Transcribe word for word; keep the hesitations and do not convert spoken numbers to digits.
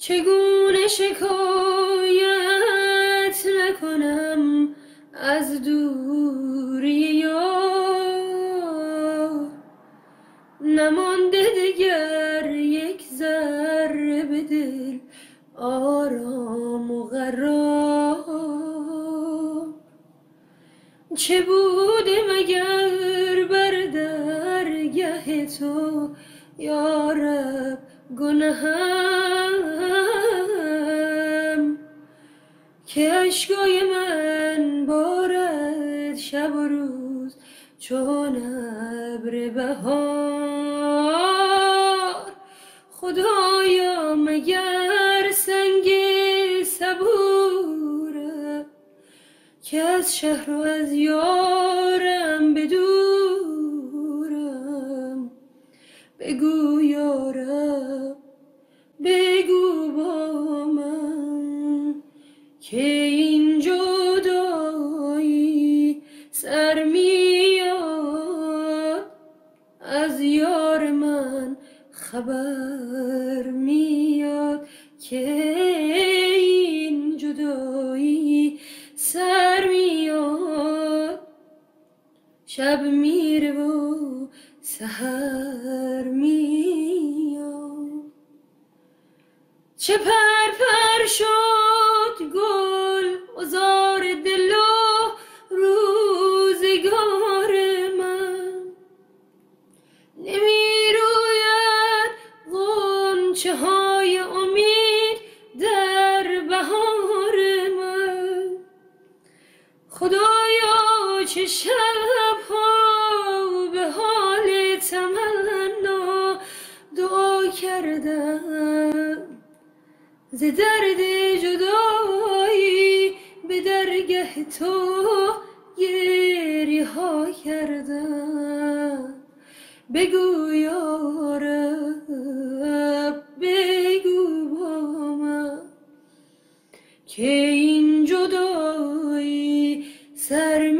چگونه شکایت نکنم از دوری یار، نمانده دگر یک ذره به دل آرام و قرار. چه بوده مگر بر درگه تو یا رب گنهم، که اشکای من بارد شب و روز چون ابر بهار. خدایا مگر سنگ صبورم که از شهر و از یارم بدورم. بگو یارب بگو با من که این جدایی سر میاد، از یار من خبر میاد که این جدایی سر میاد. شب میره و سحر میاد. چه پرپر شد گل عذار دل و روزگار من، نمی روید غنچه های امید در بهار من. خدایا چه شبها به حال تمنا دعا کردم، ز درد جدایی به درگه تو گریه ها کردم. بگو یارب بگو با من که این جدایی سر